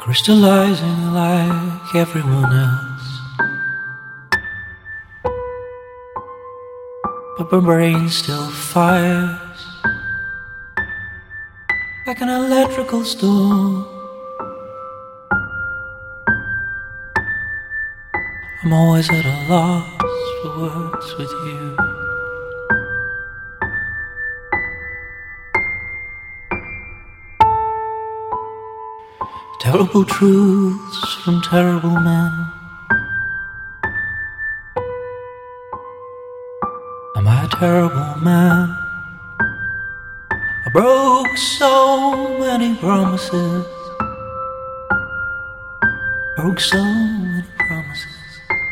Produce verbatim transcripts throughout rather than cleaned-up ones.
crystallizing like everyone else. But my brain still fires like an electrical storm. I'm always at a loss for words with you. Terrible truths from terrible men. Am I a terrible man? I broke so many promises. Broke so many promises.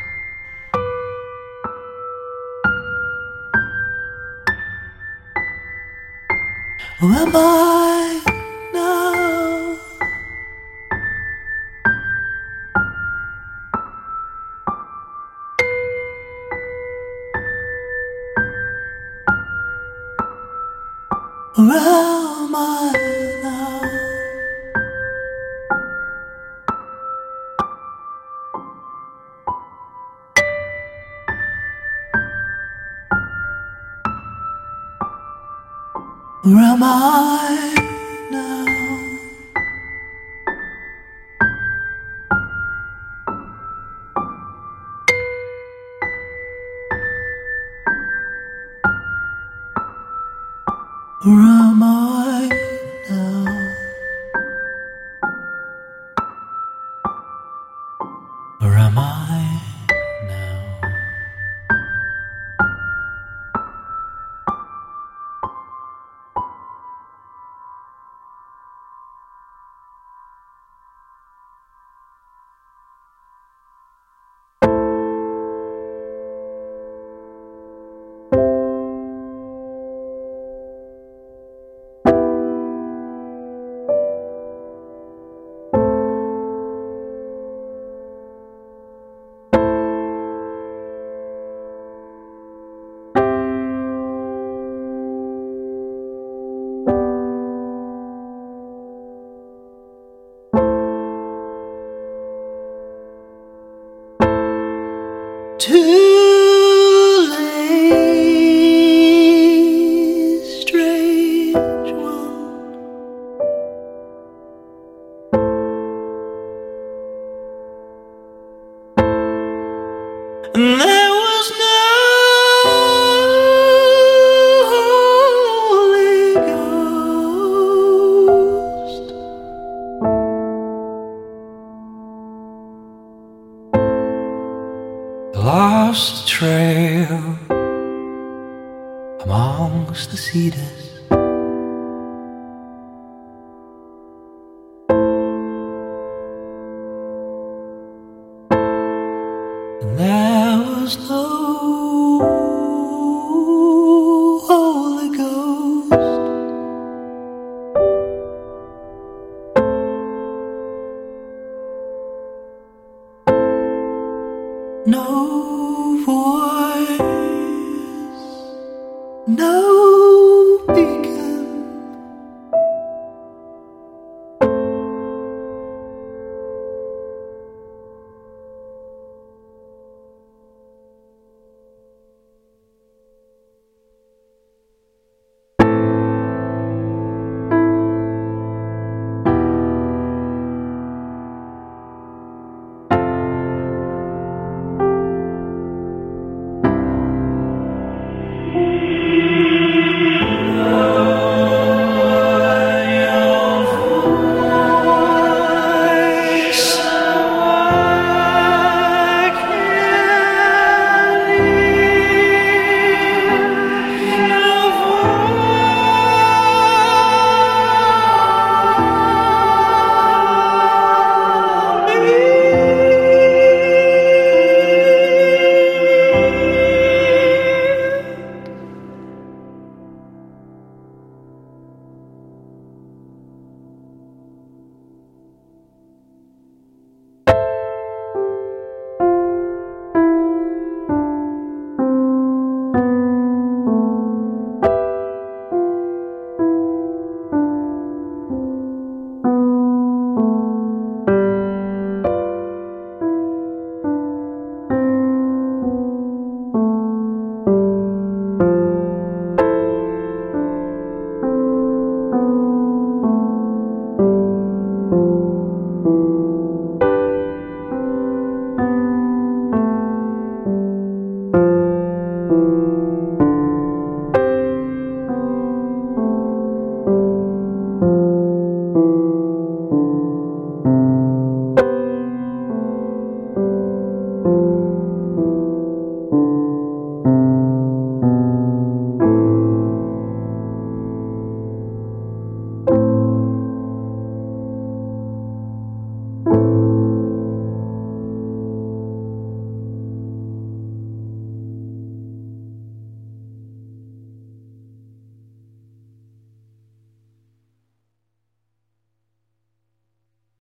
Who am I now? Where am I now? Where am I now? Where am I now? Where am I now? Too late, strange one. And there was no Holy Ghost. Lost the trail amongst the cedars. And there was no Holy Ghost. No voice, no beacon.